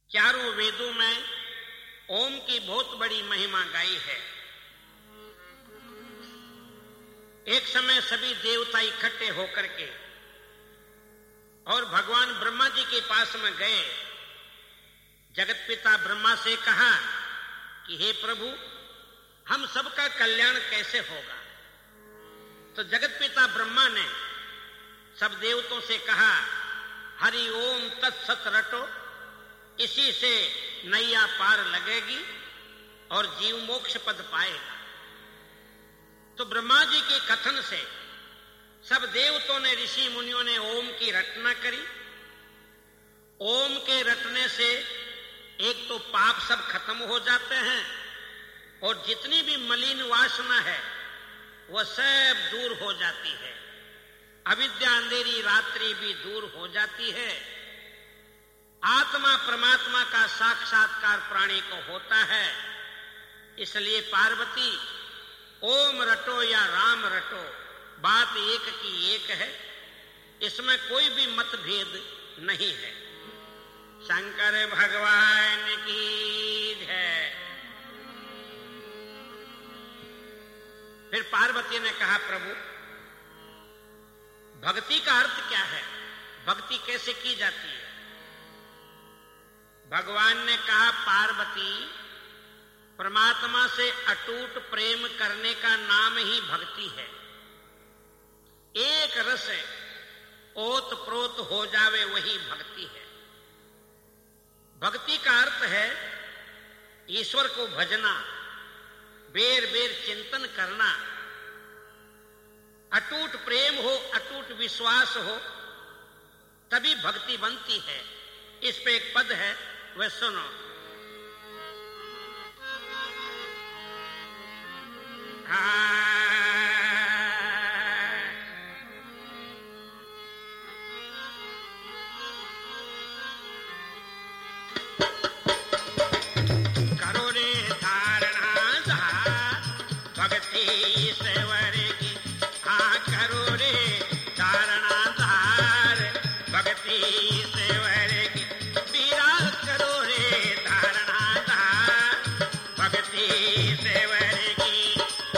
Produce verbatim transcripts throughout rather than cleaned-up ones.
चारों वेदों में ओम की बहुत बड़ी महिमा गाई है। एक समय सभी देवता इकट्ठे होकर के और भगवान ब्रह्मा जी के पास में गए। जगत पिता ब्रह्मा से कहा कि हे प्रभु, हम सबका कल्याण कैसे होगा? तो जगत पिता ब्रह्मा ने सब देवताओं से कहा, हरि ओम तत्सत रटो, इसी से नैया पार लगेगी और जीव मोक्ष पद पाएगा। तो ब्रह्मा जी के कथन से सब देवताओं ने, ऋषि मुनियों ने ओम की रटना करी। ओम के रटने से एक तो पाप सब खत्म हो जाते हैं और जितनी भी मलिन वासना है वह सब दूर हो जाती है। अविद्या अंधेरी रात्रि भी दूर हो जाती है। आत्मा परमात्मा का साक्षात्कार प्राणी को होता है। इसलिए पार्वती, ओम रटो या राम रटो, बात एक की एक है, इसमें कोई भी मतभेद नहीं है। शंकर भगवान की जय। फिर पार्वती ने कहा, प्रभु भक्ति का अर्थ क्या है? भक्ति कैसे की जाती है? भगवान ने कहा, पार्वती, परमात्मा से अटूट प्रेम करने का नाम ही भक्ति है। एक रस ओत प्रोत हो जावे वही भक्ति है। भक्ति का अर्थ है ईश्वर को भजना, बेर बेर चिंतन करना, अटूट प्रेम हो, अटूट विश्वास हो, तभी भक्ति बनती है। इस पे एक पद है, वह सुनो। करो रे धारणा धार भक्ति ईश्वर की, हाँ करो रे धारणा धार भक्ति ईश्वर की, बीरा करो रे धारणा धार भक्ति ईश्वर की।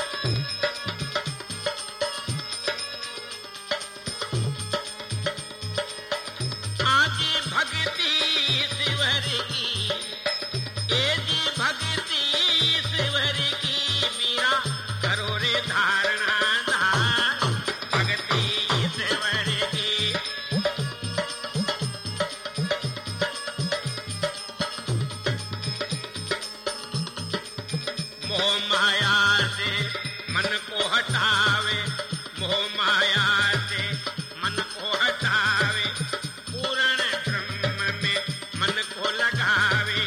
आज भक्ति ईश्वर की, ए जी भक्ति ईश्वर की, बीरा करो रे धारणा धार भक्ति ईश्वर की। मोह माया से मन को हटावे, मोह माया से मन को हटावे, पूर्ण ब्रह्म में मन को लगावे।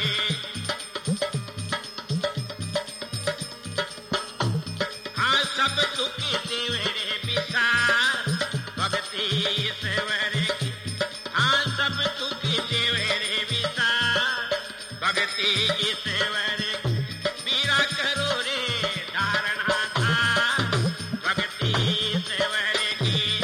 हाँ सब दुख देवरे विसार भक्ति ईश्वर की, हाँ सब दुख देवरे विसार भक्ति ईश्वर की, बीरा करो रे धारणा धार भक्ति ईश्वर की।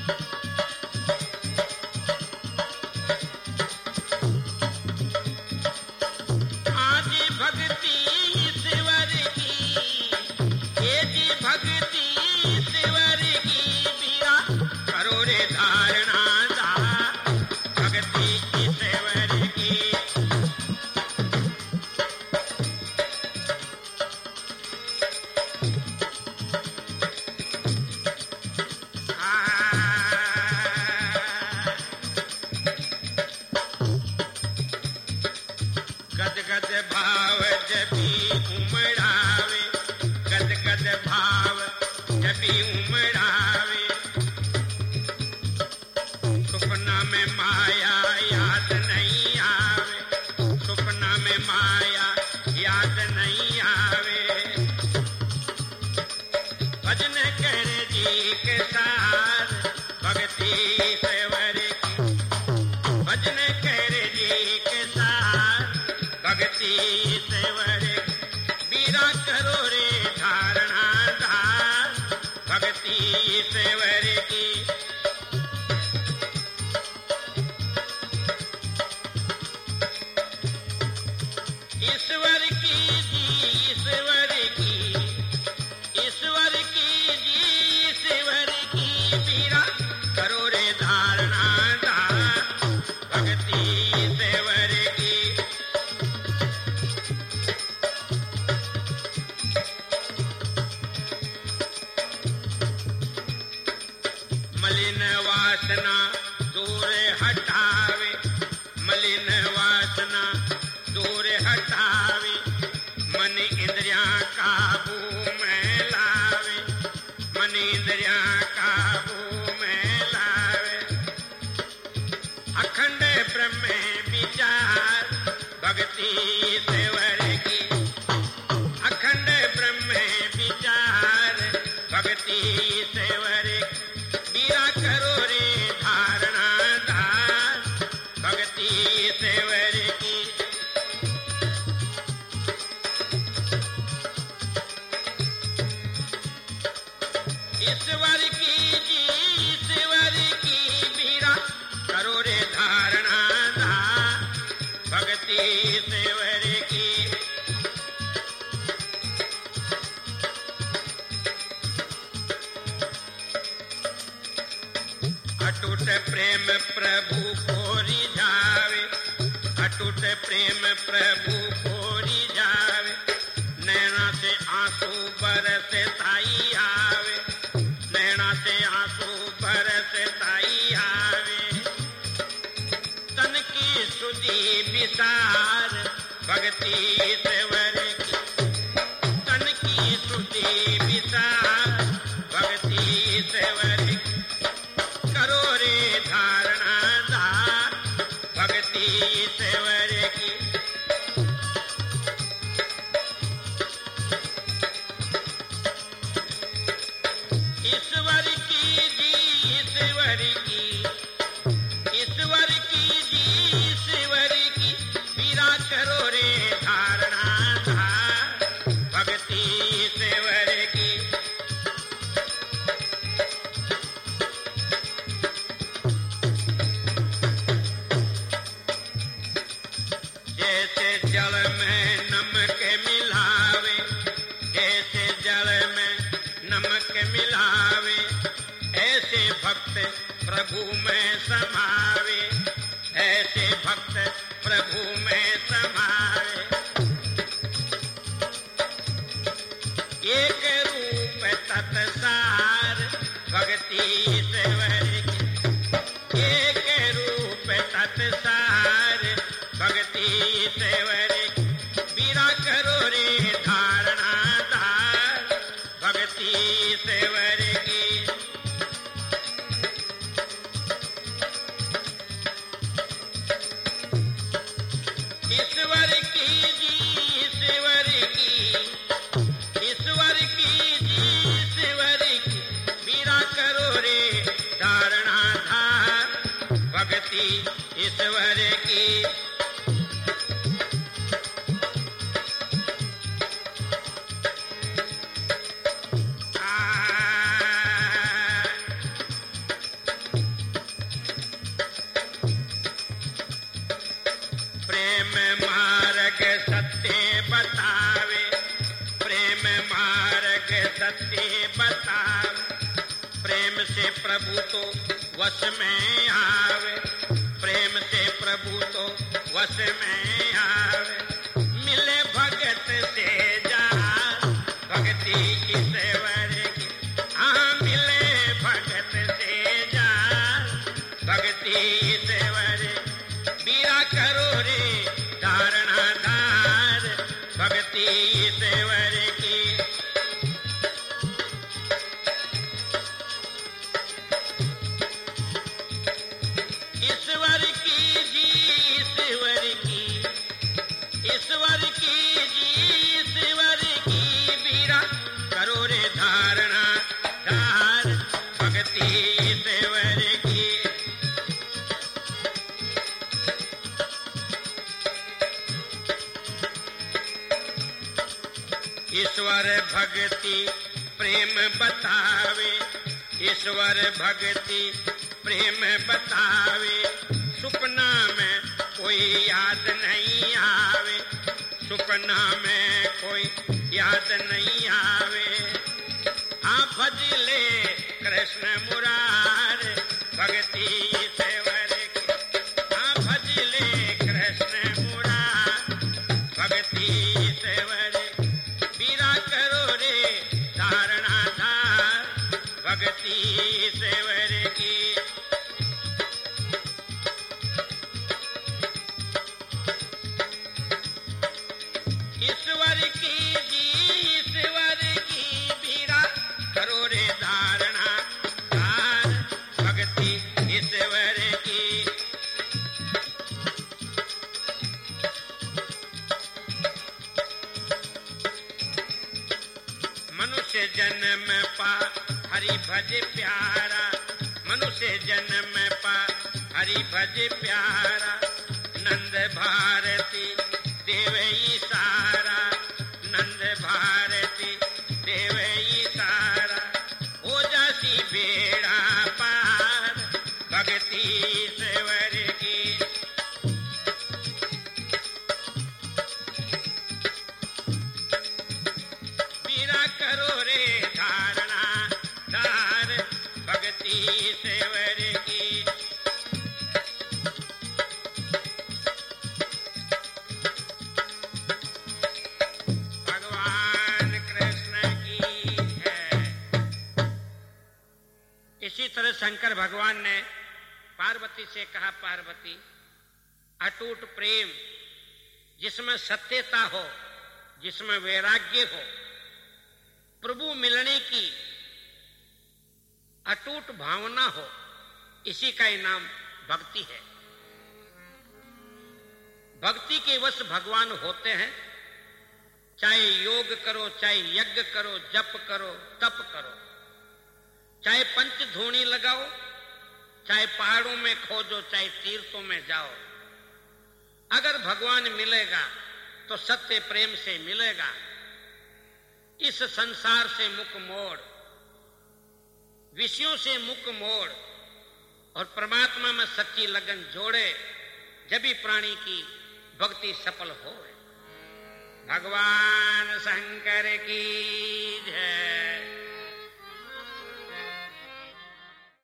आज भक्ति ईश्वर की, ये जी भक्ति ईश्वर की, बीरा करो रे धारणा धार भक्ति ईश्वर की। गद गद भाव जबी उमड़ावे, गद गद भाव जबी उमड़ावे, सपना में माया याद नहीं आवे, सपना में माया याद नहीं आवे। भजन करे जी के साथ भक्ति ईश्वर की, भजन करे जी के साथ भक्ति ईश्वर की, बीरा करो रे धारणा धार भक्ति ईश्वर की। ईश्वर की जी ईश्वर की ईश्वर की जी ईश्वर की बीरा करो रे धारणा धार भक्ति ईश्वर की। मलिन वासना दूर हटावे मलिन वासना दूर हटावे मन इंद्रिया काबू में लावे मन इंद्रिया काबू में लावे। अखंड ब्रह्म विचार भक्ति ईश्वर की अखंड ब्रह्म विचार भक्ति ईश्वर की। बीरा करो रे धारणा धार भक्ति ईश्वर की। ईश्वर की जी ईश्वर की बीरा करो रे धारणा धार भक्ति ईश्वर की। अटूट प्रेम प्रभु को रिझावे अटूट प्रेम प्रभु को रिझावे नैना से आंसू बरसताई आवे नैना से आंसू बरसताई आवे। तन की सुधि विसार भक्ति ईश्वर की तन की सुधि विसार भक्ति ईश्वर की। करो रे धारणा धार भक्ति ईश्वर की। ईश्वर की जी ईश्वर की ईश्वर की जी ईश्वर की बीरा करो रे धारणा धार भक्ति ईश्वर की। जैसे जल में नमक मिलावे जैसे जल में नमक मिलावे ऐसे भक्त प्रभु में समावे ऐसे भक्त प्रभु में समावे। एक रूप तत्सार भक्ति ईश्वर की एक रूप तत्सार भक्ति ईश्वर की। बीरा करो रे धारणा धार भक्ति ईश्वर की। ईश्वर की जी ईश्वर की ईश्वर की जी ईश्वर की बीरा करो रे धारणा धार भक्ति ईश्वर की। प्रेम मार्ग सत्य बतावे प्रेम मार्ग सत्य बतावे प्रेम से प्रभु तो वश में आवे प्रेम से प्रभु तो वश में आवे। मिले भगत से जा भक्ति ईश्वर की हाँ मिले भगत से जा भक्ति ईश्वर। बीरा करो रे धारणा धार भक्ति ईश्वर की। ईश्वर की जी ईश्वर की ईश्वर की जी ईश्वर की बीरा करो रे धारणा धार भक्ति ईश्वर की। ईश्वर भक्ति प्रेम बतावे ईश्वर भक्ति प्रेम बतावे। सुपना में कोई याद नहीं आवे सुपना में कोई याद नहीं आवे। आप भज ले कृष्ण मुरारे भक्ति सेवर की। आप भज ले कृष्ण मुरारे भक्ति सेवर। बीरा करो रे धारणा धार भक्ति सेवर की। ईश्वर की जी ईश्वर की बीरा करो रे धारणा धार भक्ति ईश्वर की। मनुष्य जन्म पा हरि भज प्यारा। मनुष्य जन्म पा हरि भज प्यारा। नंद भारती देव ईसारा। नंद भारती देव ईसारा। हो जासी बेड़ा पार भक्ति सेवर की। बीरा करो रे धारणा धार भक्ति सेवर की। इसी तरह शंकर भगवान ने पार्वती से कहा, पार्वती अटूट प्रेम जिसमें सत्यता हो, जिसमें वैराग्य हो, प्रभु मिलने की अटूट भावना हो, इसी का ही नाम भक्ति है। भक्ति के वश भगवान होते हैं। चाहे योग करो, चाहे यज्ञ करो, जप करो, तप करो, चाहे पंच धूनी लगाओ, चाहे पहाड़ों में खोजो, चाहे तीर्थों में जाओ, अगर भगवान मिलेगा तो सत्य प्रेम से मिलेगा। इस संसार से मुख मोड़, विषयों से मुख मोड़ और परमात्मा में सच्ची लगन जोड़े, जब भी प्राणी की भक्ति सफल हो। भगवान शंकर की जय।